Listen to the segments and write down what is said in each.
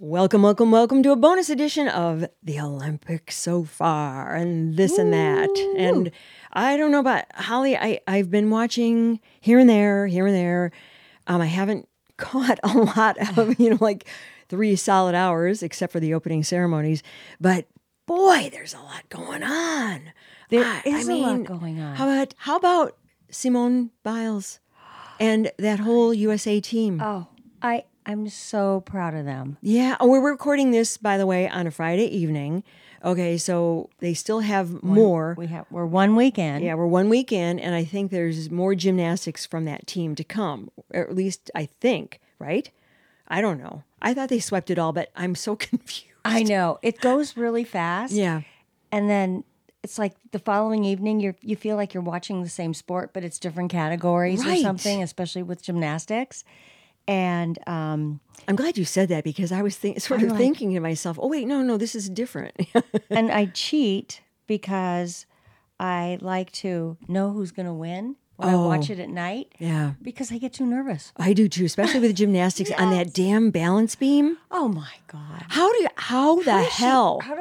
Welcome, welcome, welcome to a bonus edition of the Olympics so far and this and that. And I don't know about Holly. I've been watching here and there. I haven't caught a lot of, like 3 solid hours except for the opening ceremonies. But boy, there's a lot going on. There is a lot going on. How about Simone Biles and that whole USA team? Oh, I'm so proud of them. Yeah. Oh, we're recording this, by the way, on a Friday evening. Okay, so they still have more. We're 1 weekend. Yeah, we're 1 weekend, and I think there's more gymnastics from that team to come. Or at least I think, right? I don't know. I thought they swept it all, but I'm so confused. I know. It goes really fast. Yeah. And then it's like the following evening, you feel like you're watching the same sport, but it's different categories or something, especially with gymnastics. And I'm glad you said that because I was thinking to myself, oh, wait, no, this is different. and I cheat because I like to know who's going to win when I watch it at night. Yeah. Because I get too nervous. I do too, especially with gymnastics on that damn balance beam. Oh my God. How the hell? How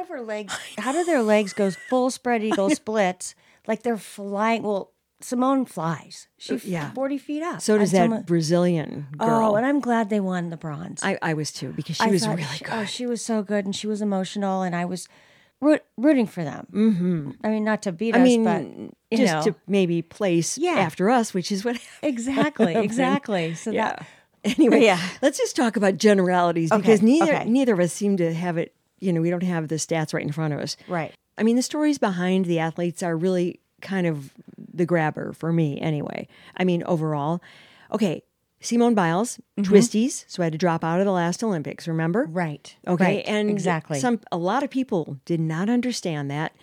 do their legs go full spread eagle splits like they're flying? Well, Simone flies. She's 40 feet up. So does that Brazilian girl. Oh, and I'm glad they won the bronze. I was too, because she was really good. Oh, she was so good, and she was emotional, and I was rooting for them. Mm-hmm. I mean, not to beat us, but just to maybe place after us, which is what happened. Exactly. So that anyway, let's just talk about generalities because neither of us seem to have it. We don't have the stats right in front of us. Right. I mean, the stories behind the athletes are really kind of the grabber for me anyway. I mean, overall. Okay, Simone Biles, twisties, so I had to drop out of the last Olympics, remember? Right. Okay, right. and exactly. A lot of people did not understand that.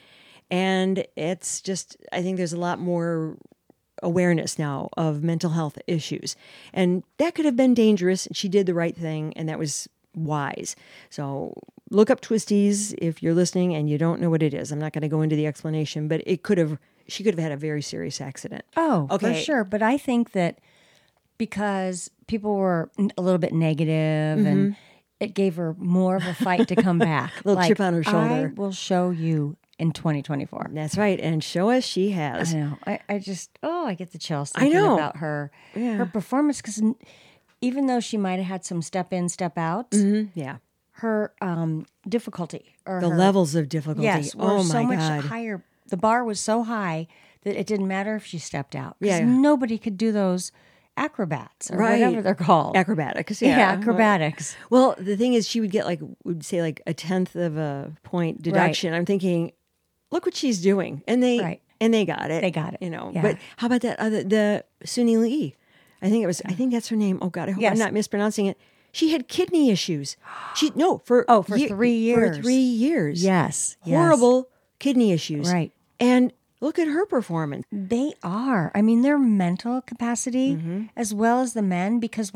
And it's just, I think there's a lot more awareness now of mental health issues. And that could have been dangerous. She did the right thing, and that was wise. So look up twisties if you're listening and you don't know what it is. I'm not going to go into the explanation, but she could have had a very serious accident. Oh, okay. For sure. But I think that because people were a little bit negative and it gave her more of a fight to come back. A little chip on her shoulder. I will show you in 2024. That's right. And show us she has. I know. I get the chills thinking about her performance, because even though she might have had some step in, step out, her difficulty or the levels of difficulty. Yes, were so much higher. The bar was so high that it didn't matter if she stepped out. Because nobody could do those acrobats or whatever they're called. Acrobatics, acrobatics. Well, the thing is, she would get would say a 1/10 of a point deduction. Right. I'm thinking, look what she's doing. And they got it. They got it. Yeah. But how about that the Suni Lee? I think that's her name. Oh God, I hope I'm not mispronouncing it. She had kidney issues. For 3 years. For 3 years. Yes. Horrible kidney issues. Right. And look at her performance. They are. I mean, their mental capacity as well as the men, because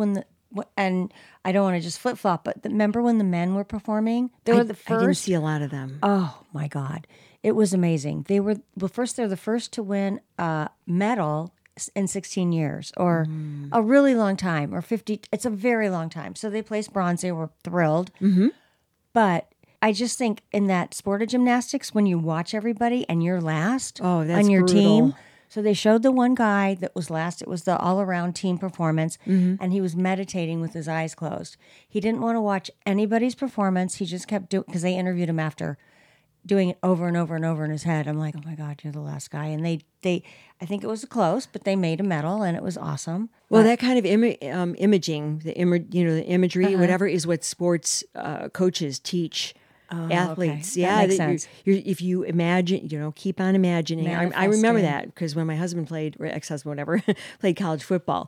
and I don't want to just flip-flop, but remember when the men were performing? They were the first. I didn't see a lot of them. Oh, my God. It was amazing. They're the first to win a medal in 16 years, or a really long time, or 50. It's a very long time. So they placed bronze. They were thrilled. Mm-hmm. But I just think in that sport of gymnastics, when you watch everybody and you're last on your team. So they showed the one guy that was last. It was the all-around team performance, and he was meditating with his eyes closed. He didn't want to watch anybody's performance. He just kept doing, because they interviewed him after, doing it over and over and over in his head. I'm like, oh my God, you're the last guy. And they I think it was close, but they made a medal, and it was awesome. Well, that kind of imaging, the imagery, whatever, is what sports coaches teach athletes. Okay. Yeah, that makes sense. If you imagine, keep on imagining. I remember that because when my husband played, or ex-husband, whatever, played college football,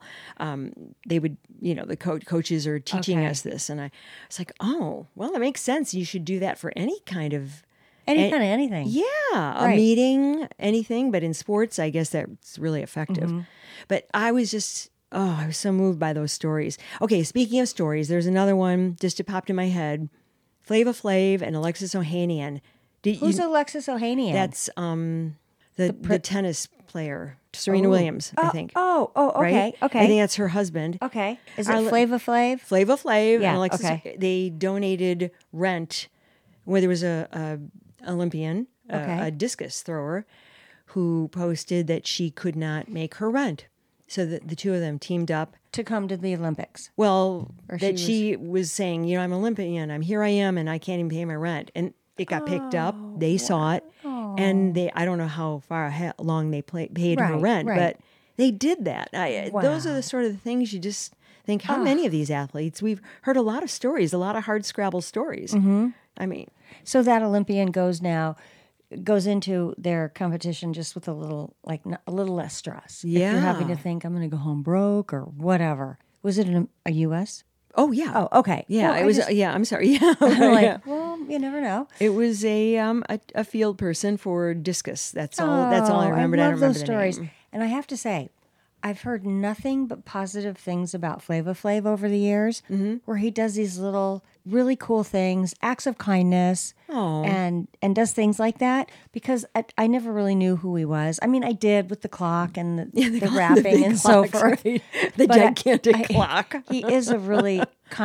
they would, the coaches are teaching us this, and I was like, oh, well, that makes sense. You should do that for any kind of anything. Yeah, a meeting, anything. But in sports, I guess that's really effective. Mm-hmm. But I was just, I was so moved by those stories. Okay, speaking of stories, there's another one just popped in my head. Flava Flav and Alexis Ohanian. Who's Alexis Ohanian? That's the tennis player, Serena Williams, I think. Okay, Right? okay. I think that's her husband. Okay. Is it Flava Flav? Flava Flav Yeah, and Alexis. okay. They donated rent where there was a Olympian, Okay. a discus thrower, who posted that she could not make her rent. So the two of them teamed up. To come to the Olympics. Well, Or that she was saying, you know, I'm an Olympian. Here I am, and I can't even pay my rent. And it got picked up. They saw it, and I don't know how long they paid her Right, rent, right. but they did that. Those are Wow. the sort of things you just think. How many of these athletes? We've heard a lot of stories, a lot of hard scrabble stories. Mm-hmm. I mean, So that Olympian goes into their competition just with a little less stress. If you're having to Yeah. think, I'm going to go home broke or whatever. Was it a U.S.? oh yeah, Oh, okay. yeah. Well, it was. Yeah, I'm sorry. Yeah, I'm right, like, yeah. well, you never know. It was a field person for discus. That's all. That's all I remembered. I I love don't those remember the stories. name. And I have to say, I've heard nothing but positive things about Flava Flav over the years, where he does these little really cool things, acts of kindness, and does things like that. Because I never really knew who he was. I mean, I did with the clock and the rapping big and so clocks, forth. right? The But gigantic clock. He is a really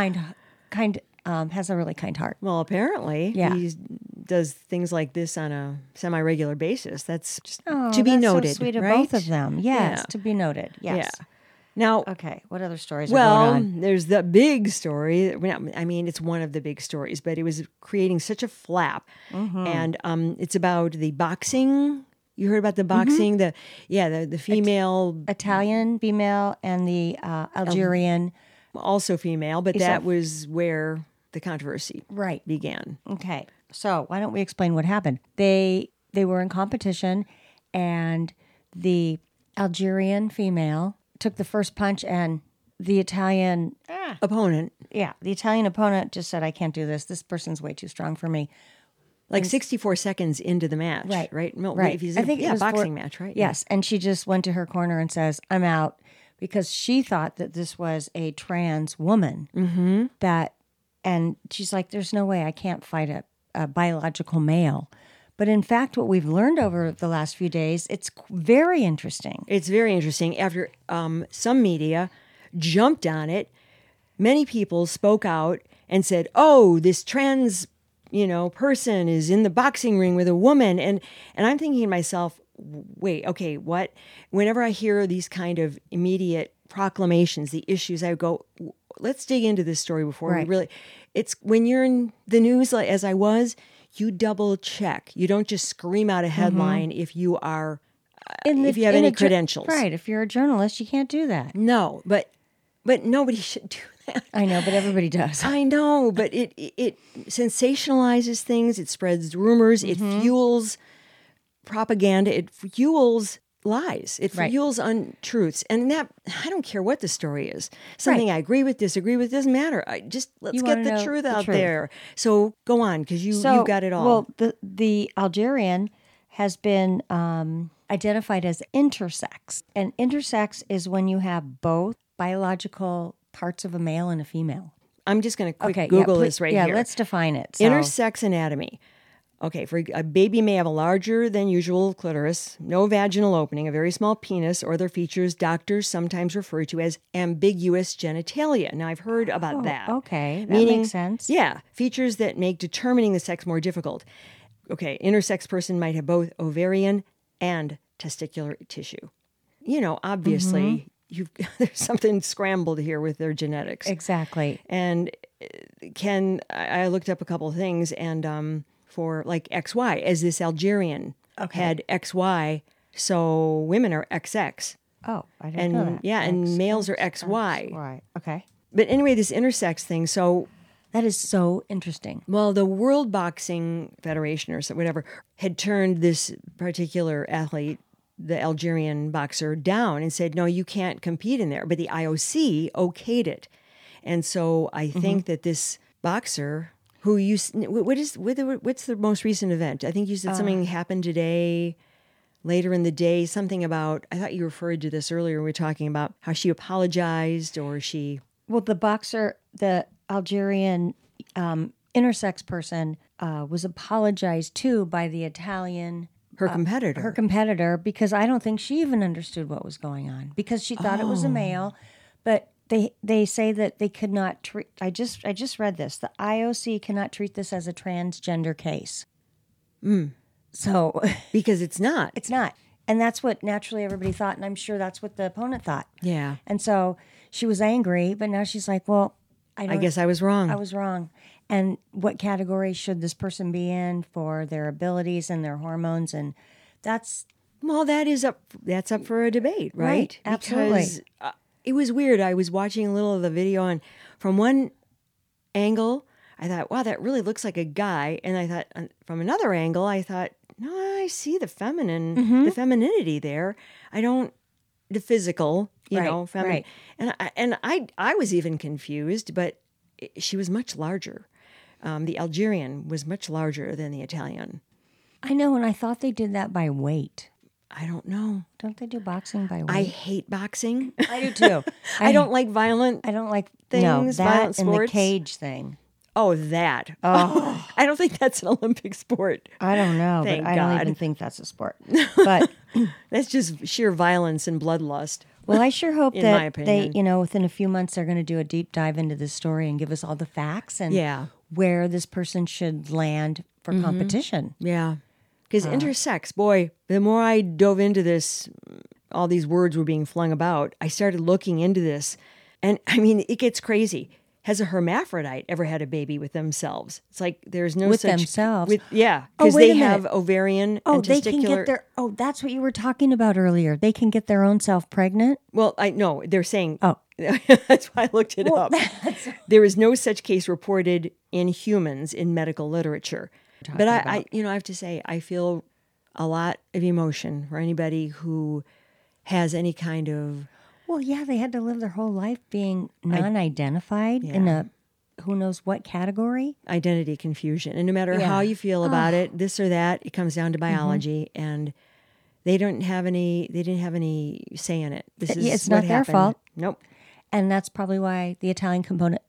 has a really kind heart. Well, apparently, Yeah. he does things like this on a semi-regular basis. That's just Oh, to be that's noted, so sweet of right? both of them. Yes, Yeah. to be noted. Yes. Yeah. Now, Okay. What other stories are going on? there's the big story. I mean, it's one of the big stories, but it was creating such a flap, Mm-hmm. and it's about the boxing. You heard about the boxing? The female, Italian female and the Algerian. also female, but that was where the controversy Right. began. Okay. So why don't we explain what happened? They were in competition, and the Algerian female took the first punch, and the Italian Opponent, the Italian opponent just said, "I can't do this. This person's way too strong for me." like 64 seconds into the match, Right. right? No, Right. If he's I think it was boxing match, right? Yes, and she just went to her corner and says, "I'm out," because she thought that this was a trans woman. Mm-hmm. And she's like, "There's no way I can't fight a biological male." But in fact, what we've learned over the last few days, it's very interesting. It's very interesting. After some media jumped on it, many people spoke out and said, "Oh, this trans, person is in the boxing ring with a woman," and I'm thinking to myself, "Wait, okay, what?" Whenever I hear these kind of immediate proclamations, the issues, I go, "Let's dig into this story before we Right. really." It's when you're in the news, like as I was, you double check. You don't just scream out a headline if you are. If you have any credentials. Right. If you're a journalist, you can't do that. No, but nobody should do that. I know, but everybody does. I know, but it sensationalizes things. It spreads rumors. It fuels propaganda. It fuels lies. It Right. fuels untruths. And that, I don't care what the story is. Something I agree with, disagree with, doesn't matter. Let's You get wanna the know truth the out truth. there. So go on, because you've got it all. Well, the Algerian has been identified as intersex. And intersex is when you have both biological parts of a male and a female. I'm just going to quick Okay, Google yeah, this right yeah, here. let's define it. So, Intersex anatomy. Okay, for a baby may have a larger than usual clitoris, no vaginal opening, a very small penis, or their features doctors sometimes refer to as ambiguous genitalia. Now, I've heard about that. okay, that Meaning, makes sense. Yeah, features that make determining the sex more difficult. Okay, intersex person might have both ovarian and testicular tissue. Obviously, there's something scrambled here with their genetics. Exactly. And I looked up a couple of things, and for like XY, as this Algerian had XY, so women are XX. Oh, I didn't know that. And males are XY. Right. Okay. But anyway, this intersex thing, so, That is so interesting. well, the World Boxing Federation or whatever had turned this particular athlete, the Algerian boxer, down and said, no, you can't compete in there. But the IOC okayed it. And so I think that this boxer who what's the most recent event? I think you said something happened today, later in the day, something about, I thought you referred to this earlier. We were talking about how she apologized or she... Well, the boxer, the Algerian intersex person, was apologized to by the Italian Her competitor. her competitor, because I don't think she even understood what was going on, because she thought it was a male. But they say that they could not treat. I just read this. The IOC cannot treat this as a transgender case. So Because it's not. it's not. And that's what naturally everybody thought, and I'm sure that's what the opponent thought. Yeah. And so she was angry, but now she's like, well, I guess I was wrong. I was wrong. And what category should this person be in for their abilities and their hormones? And that's Well, that's up for a debate, right? Right, absolutely. Because it was weird. I was watching a little of the video, and from one angle, I thought, wow, that really looks like a guy. And I thought, from another angle, I thought, no, I see the the femininity there. I don't, the physical, Right, feminine. right. And I was even confused, but she was much larger. The Algerian was much larger than the Italian. I know, and I thought they did that by weight. I don't know. Don't they do boxing by weight? I hate boxing. I do too. I don't like violent. I don't like things, that violent and the sports. cage thing. Oh, that. Oh, I don't think that's an Olympic sport. I don't know, Thank but I don't God. even think that's a sport. But That's just sheer violence and bloodlust. well, I sure hope In my that opinion. they, within a few months, they're going to do a deep dive into this story and give us all the facts and Yeah. where this person should land for competition. Yeah. Because intersex, boy, the more I dove into this, all these words were being flung about, I started looking into this. And I mean, it gets crazy. Has a hermaphrodite ever had a baby with themselves? It's like there's no With such... themselves? Yeah. Oh, Because wait they a minute. have ovarian Oh, and they testicular... can get their. Oh, that's what you were talking about earlier. They can get their own self pregnant. Well, I know they're saying. Oh. That's why I looked it up. There is no such case reported in humans in medical literature. But I have to say, I feel a lot of emotion for anybody who has any kind of Well, yeah, they had to live their whole life being non-identified in a who knows what category. identity confusion. And no matter how you feel about it, this or that, it comes down to biology, and they didn't have any say in it. This is it's what not their happened. fault. Nope. And that's probably why the Italian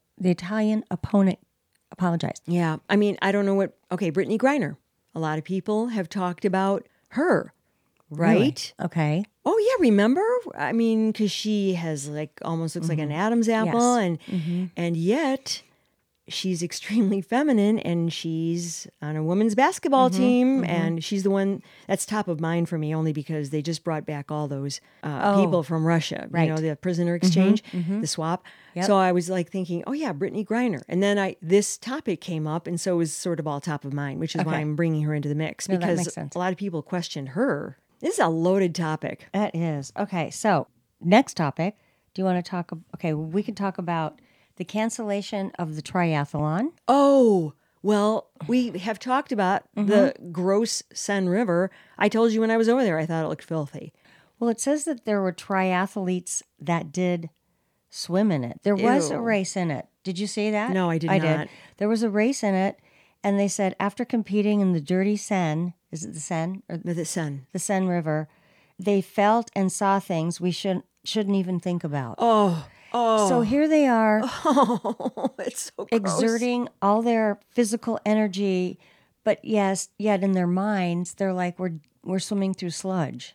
opponent apologized. Yeah. I mean, I don't know what... Okay, Brittany Griner. A lot of people have talked about her, right? Really? Okay. Oh, yeah, remember? I mean, because she has almost looks like an Adam's apple, Yes. and yet she's extremely feminine, and she's on a women's basketball team, and she's the one that's top of mind for me, only because they just brought back all those people from Russia, right. the prisoner exchange, the swap. Yep. So I was thinking, oh yeah, Brittany Griner, and then this topic came up, and so it was sort of all top of mind, which is why Okay. I'm bringing her into the mix, No, that because makes sense. a lot of people questioned her. This is a loaded topic. That is. Okay, so next topic. Do you want to talk? Okay, we can talk about the cancellation of the triathlon. Oh, well, we have talked about the gross Seine River. I told you when I was over there, I thought it looked filthy. Well, it says that there were triathletes that did swim in it. There was a Ew. race in it. Did you see that? No, I did I not. did. There was a race in it, and they said after competing in the dirty Seine, is it the Seine or With the sun. the Seine River, they felt and saw things we shouldn't even think about. Oh, So here they are oh, it's so gross. exerting all their physical energy, but yet in their minds they're like we're swimming through sludge.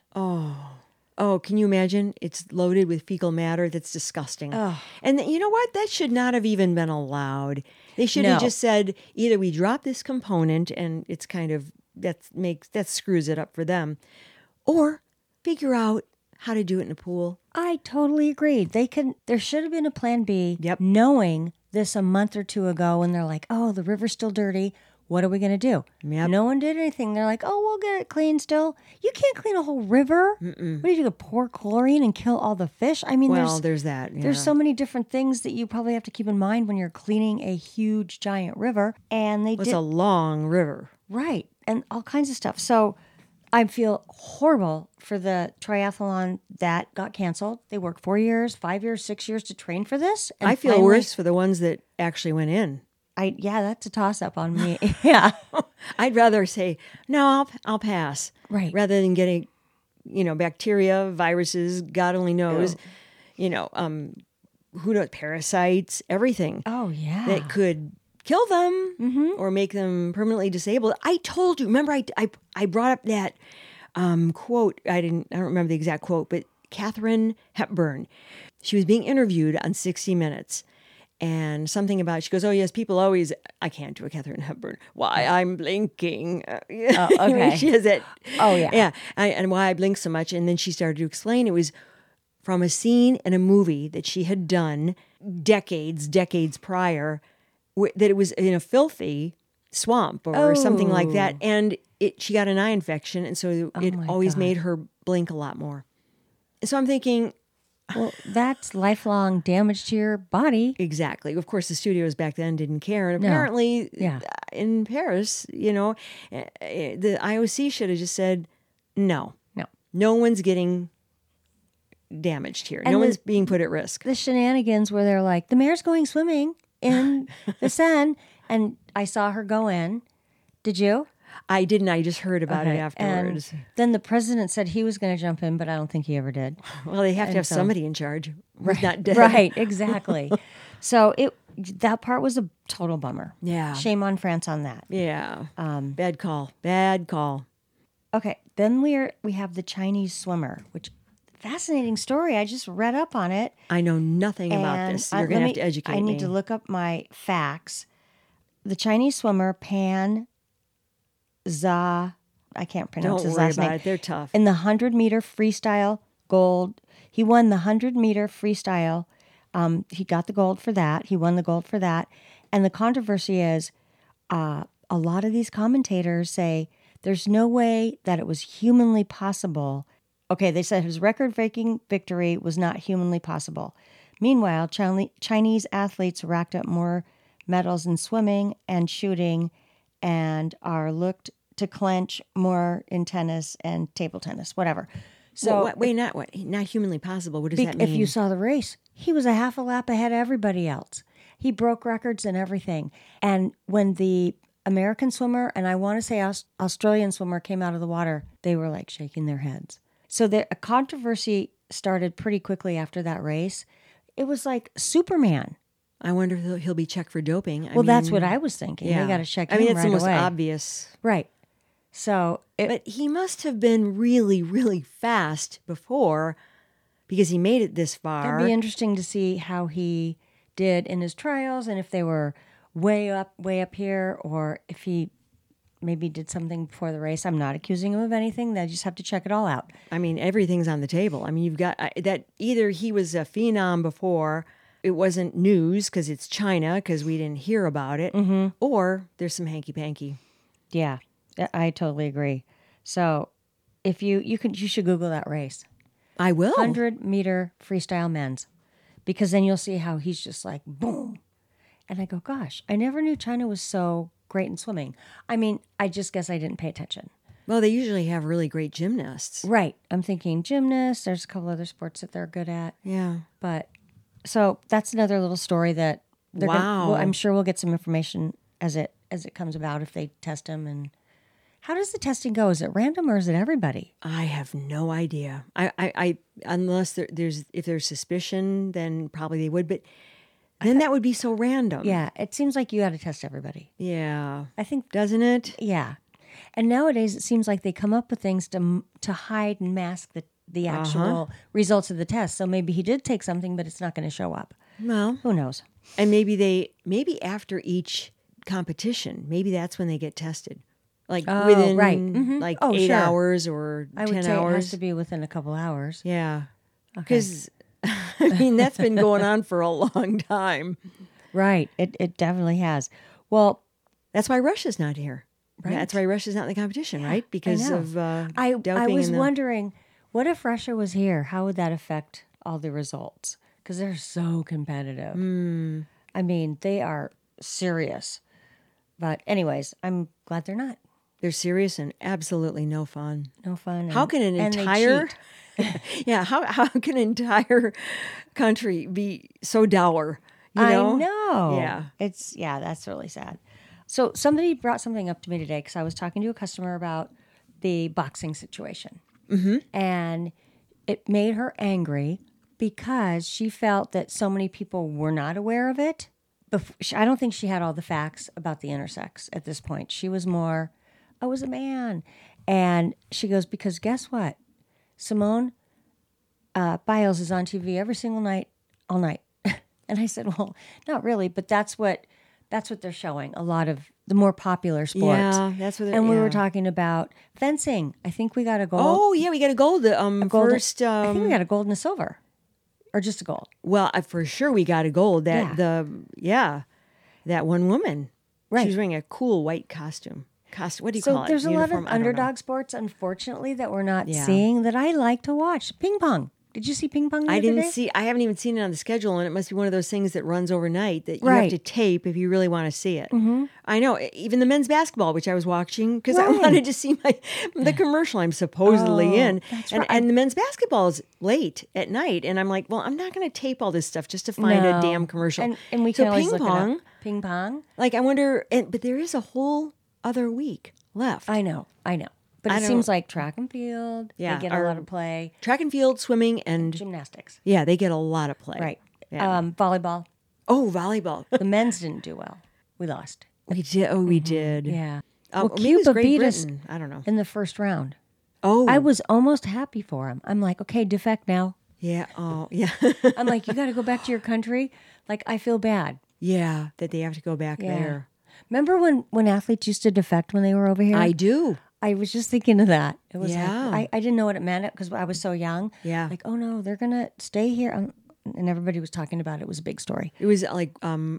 Oh, can you imagine? It's loaded with fecal matter. That's disgusting. And you know what? That should not have even been allowed. They should have No. just said either we drop this component, and it's kind of that screws it up for them, or figure out how to do it in a pool. I totally agree. There should have been a plan B. Yep. Knowing this a month or two ago, and they're like, "Oh, the river's still dirty. What are we going to do?" Yep. No one did anything. They're like, "Oh, we'll get it clean still." You can't clean a whole river. What do you do? Pour chlorine and kill all the fish? I mean, Well, there's that. Yeah. there's so many different things that you probably have to keep in mind when you're cleaning a huge giant river. And they It's did a long river. right, and all kinds of stuff. So I feel horrible for the triathlon that got canceled. They worked 4 years, 5 years, 6 years to train for this. And I feel finally- worse for the ones that actually went in. Yeah, that's a toss up on me. Yeah. I'd rather say no. I'll pass. Right. Rather than getting, bacteria, viruses, God only knows, who knows, parasites, everything Oh, yeah. that could kill them or make them permanently disabled. I told you. Remember, I brought up that quote. I don't remember the exact quote, but Katharine Hepburn. She was being interviewed on 60 Minutes. And something about, she goes, oh, yes, people always, I can't do a Katharine Hepburn. Why I'm blinking. Okay. She has that. Oh, yeah. Yeah. And why I blink so much. And then she started to explain it was from a scene in a movie that she had done decades prior, that it was in a filthy swamp or something like that. And she got an eye infection. And so it always made her blink a lot more. So I'm thinking, well, that's lifelong damage to your body. exactly. Of course, the studios back then didn't care. And apparently in Paris, the IOC should have just said, no one's getting damaged here. No one's being put at risk. The shenanigans where they're like, the mayor's going swimming in the Seine. And I saw her go in. Did you? I didn't. I just heard about it afterwards. And then the president said he was going to jump in, but I don't think he ever did. Well, they have to have somebody in charge who's not dead. Right, exactly. So that part was a total bummer. Yeah. Shame on France on that. Yeah. Bad call. Bad call. Okay, then we have the Chinese swimmer, which fascinating story. I just read up on it. I know nothing about this. You're going to have to educate me. I need to look up my facts. The Chinese swimmer Pan Zha, I can't pronounce his last name. Don't worry about it. They're tough. In the 100-meter freestyle gold, he won the 100-meter freestyle. He got the gold for that. He won the gold for that. And the controversy is a lot of these commentators say there's no way that it was humanly possible. Okay, they said his record-breaking victory was not humanly possible. Meanwhile, Chinese athletes racked up more medals in swimming and shooting and are looked to clinch more in tennis and table tennis, whatever. So not humanly possible. What does that mean? If you saw the race, he was a half a lap ahead of everybody else. He broke records and everything. And when the American swimmer and I want to say Australian swimmer came out of the water, they were like shaking their heads. So a controversy started pretty quickly after that race. It was like Superman. I wonder if he'll be checked for doping. That's what I was thinking. Yeah. They got to check him I mean, it's right the most away. obvious. Right. So, but he must have been really, really fast before, because he made it this far. It'd be interesting to see how he did in his trials, and if they were way up here, or if he maybe did something before the race. I'm not accusing him of anything. They just have to check it all out. I mean, everything's on the table. I mean, you've got that either he was a phenom before, it wasn't news because it's China because we didn't hear about it, or there's some hanky-panky. Yeah, I totally agree. So if you should Google that race. I will. 100-meter freestyle men's, because then you'll see how he's just like, boom. And I go, gosh, I never knew China was so great in swimming. I mean, I just guess I didn't pay attention. Well, they usually have really great gymnasts. Right. I'm thinking gymnasts. There's a couple other sports that they're good at. Yeah. But so that's another little story that they're wow. I'm sure we'll get some information as it comes about if they test them. And how does the testing go? Is it random or is it everybody? I have no idea. I unless if there's suspicion, then probably they would. But then that would be so random. Yeah, it seems like you got to test everybody. Yeah, I think, doesn't it? Yeah, and nowadays it seems like they come up with things to hide and mask the actual results of the test. So maybe he did take something, but it's not going to show up. Well, who knows? And maybe after each competition, maybe that's when they get tested. Like within like 8 hours or 10 hours. I would say it has to be within a couple hours. Yeah. Because, I mean, that's been going on for a long time. Right. It definitely has. Well, that's why Russia's not here. Right. That's why Russia's not in the competition, right? Because of doping. I was wondering, what if Russia was here? How would that affect all the results? Because they're so competitive. I mean, they are serious. But anyways, I'm glad they're not. They're serious and absolutely no fun. No fun. How can an entire how can an entire country be so dour? You know? I know. Yeah. That's really sad. So somebody brought something up to me today because I was talking to a customer about the boxing situation. Mm-hmm. And it made her angry because she felt that so many people were not aware of it, I don't think she had all the facts about the intersex at this point. She was more, I was a man. And she goes, because guess what? Simone Biles is on TV every single night, all night. And I said, well, not really, but that's what they're showing. A lot of the more popular sports. Yeah, that's what. And we were talking about fencing. I think we got a gold. Oh yeah, we got a gold. Gold, First, I think we got a gold and a silver, or just a gold. well, for sure we got a gold. That that one woman. Right. She was wearing a cool white costume. What do you call it? So there's a lot Uniform? of I don't know. underdog sports, unfortunately, that we're not Yeah. seeing that I like to watch. Ping pong. Did you see ping pong? The I other didn't day? see. I haven't even seen it on the schedule, and it must be one of those things that runs overnight that you have Right. to tape if you really want to see it. Mm-hmm. I know. Even the men's basketball, which I was watching because I Right. wanted to see the commercial I'm supposedly in, that's and right. and the men's basketball is late at night, and I'm like, well, I'm not going to tape all this stuff just to find a No. damn commercial. And we so can always ping look pong. it up. Ping pong. Like I wonder, but there is a whole other week left. I know. But I it don't- seems like track and field. Yeah, They get a or- lot of play. Track and field, swimming, and Gymnastics. yeah, they get a lot of play. Right. Yeah. Volleyball. Oh, volleyball. The men's didn't do well. We lost. We did. Oh, we did. Mm-hmm. Yeah. Well, Well, maybe it was Cuba Great beat us Britain. I don't know. in the first round. Oh, I was almost happy for him. I'm like, okay, defect now. yeah. Oh, yeah. I'm like, you got to go back to your country. Like, I feel bad. yeah. That they have to go back Yeah. there. Remember when athletes used to defect when they were over here? I do. I was just thinking of that. It was Yeah. like, I didn't know what it meant because I was so young. Yeah. Like, oh no, they're going to stay here. And everybody was talking about it. It was a big story. It was like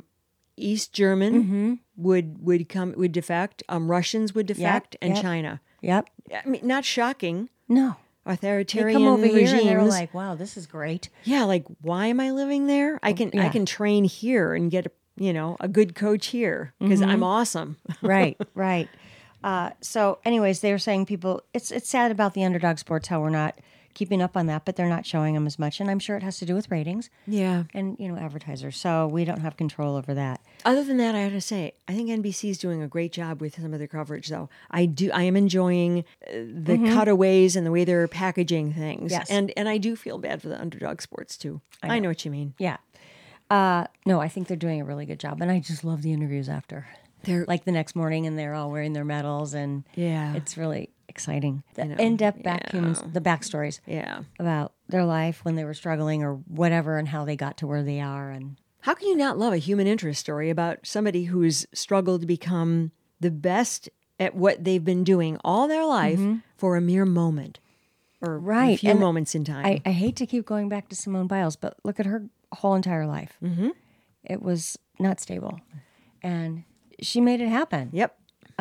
East German would defect. Russians would defect, and yep. China. Yep. I mean, not shocking. No. They Authoritarian come over regimes. here and they're like, wow, this is great. yeah, like why am I living there? I can train here and get a good coach here because I'm awesome. Right, right. So anyways, they're saying people, it's sad about the underdog sports, how we're not keeping up on that, but they're not showing them as much. And I'm sure it has to do with ratings Yeah. and, advertisers. So we don't have control over that. Other than that, I have to say, I think NBC is doing a great job with some of their coverage, though. I am enjoying the cutaways and the way they're packaging things. Yes. And I do feel bad for the underdog sports, too. I know what you mean. Yeah. No, I think they're doing a really good job. And I just love the interviews after. They're Like the next morning and they're all wearing their medals and Yeah. it's really exciting. The know. in-depth Yeah. the backstories Yeah. about their life when they were struggling or whatever and how they got to where they are. And How can you not love a human interest story about somebody who's struggled to become the best at what they've been doing all their life for a mere moment or a Right. few And moments in time? I hate to keep going back to Simone Biles, but look at her whole entire life. Mm-hmm. It was not stable. And she made it happen. Yep.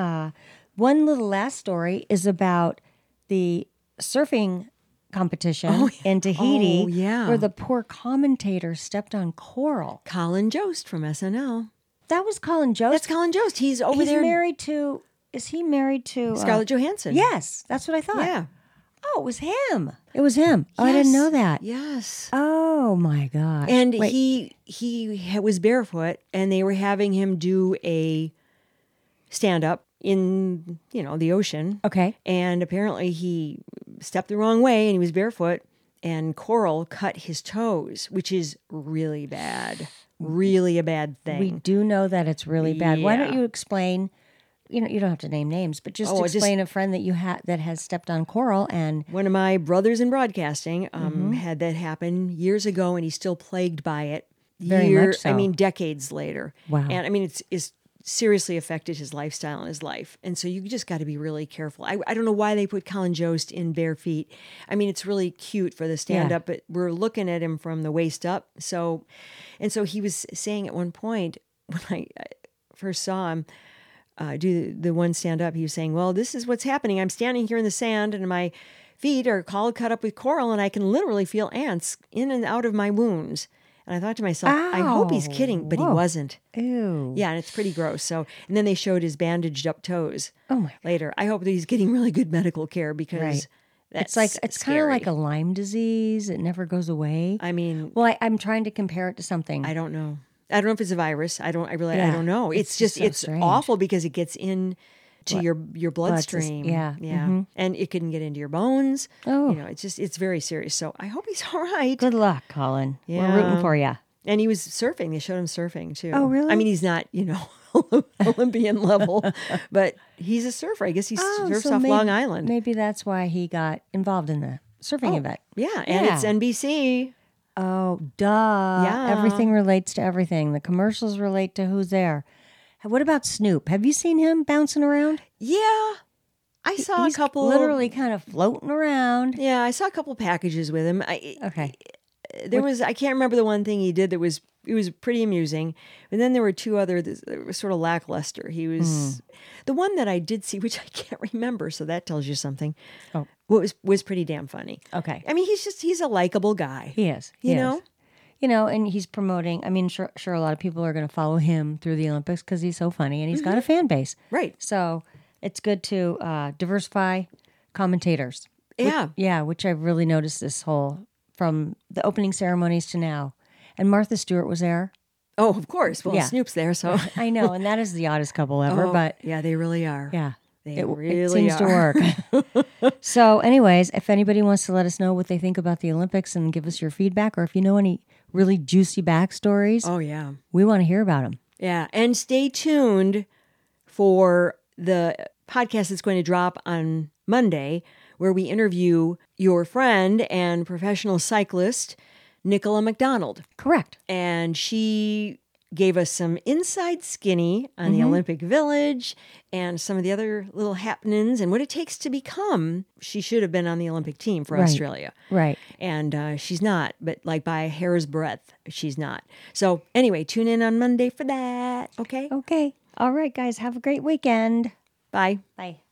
One little last story is about the surfing competition in Tahiti, Oh, yeah. where the poor commentator stepped on coral. Colin Jost from SNL. That was Colin Jost. That's Colin Jost. He's over He's there. married to. Is he married to Scarlett Johansson. Yes, that's what I thought. Yeah. Oh, it was him. It was him. Oh, I didn't know that. Yes. Oh my gosh. And Wait, he was barefoot, and they were having him do a stand up in the ocean. okay. And apparently he stepped the wrong way, and he was barefoot, and coral cut his toes, which is really bad. Really a bad thing. We do know that it's really bad. Why don't Yeah. you explain? You don't have to name names, but just Oh, explain a friend that you had that has stepped on coral and One of my brothers in broadcasting Mm-hmm. had that happen years ago, and he's still plagued by it. Very much so. I mean, decades later. Wow. And I mean, it's seriously affected his lifestyle and his life. And so you just got to be really careful. I don't know why they put Colin Jost in bare feet. I mean, it's really cute for the stand up, but we're looking at him from the waist up. So he was saying at one point when I first saw him, do the one stand up, he was saying, well, this is what's happening. I'm standing here in the sand and my feet are all cut up with coral and I can literally feel ants in and out of my wounds. And I thought to myself, I hope he's Ow. kidding, but Whoa. he wasn't. ew. Yeah, and it's pretty gross. So, and then they showed his bandaged up toes Oh my. later. I hope that he's getting really good medical care because Right. that's It's kind of scary. like a Lyme disease. It never goes away. I mean, Well, I'm trying to compare it to something. I don't know. I don't know if it's a virus. I Yeah. don't know. It's It's just just so it's strange. awful because it gets in to your bloodstream. yeah. Yeah. And it can get into your bones. Oh. It's very serious. So I hope he's all right. Good luck, Colin. Yeah. We're rooting for you. And he was surfing. They showed him surfing too. Oh, really? I mean, he's not, Olympian level, but he's a surfer. I guess he surfs so off maybe, Long Island. Maybe that's why he got involved in the surfing event. Yeah, and it's NBC. Oh, duh. Yeah. Everything relates to everything. The commercials relate to who's there. What about Snoop? Have you seen him bouncing around? Yeah, I saw He's a couple. literally kind of floating around. Yeah, I saw a couple packages with him. Okay. I can't remember the one thing he did it was pretty amusing. And then there were two other that were sort of lackluster. He was the one that I did see, which I can't remember, so that tells you something. Oh. Was pretty damn funny. Okay. I mean, he's a likable guy. He is. You know? And he's promoting. I mean, sure, a lot of people are going to follow him through the Olympics because he's so funny and he's got a fan base. Right. So it's good to diversify commentators. Yeah. Which I've really noticed this whole, from the opening ceremonies to now. And Martha Stewart was there. Oh, of course. Well, Yeah. Snoop's there, so. I know, and that is the oddest couple ever, but yeah, they really are. yeah. They It really seems to are. work. So, anyways, if anybody wants to let us know what they think about the Olympics and give us your feedback, or if you know any really juicy backstories, Oh, yeah. we want to hear about them. Yeah. And stay tuned for the podcast that's going to drop on Monday, where we interview your friend and professional cyclist, Nicola McDonald. Correct. And she gave us some inside skinny on the Olympic Village and some of the other little happenings and what it takes to become. She should have been on the Olympic team for Australia. Right. And she's not, but like by a hair's breadth, she's not. So anyway, tune in on Monday for that. Okay? Okay. All right, guys. Have a great weekend. Bye. Bye.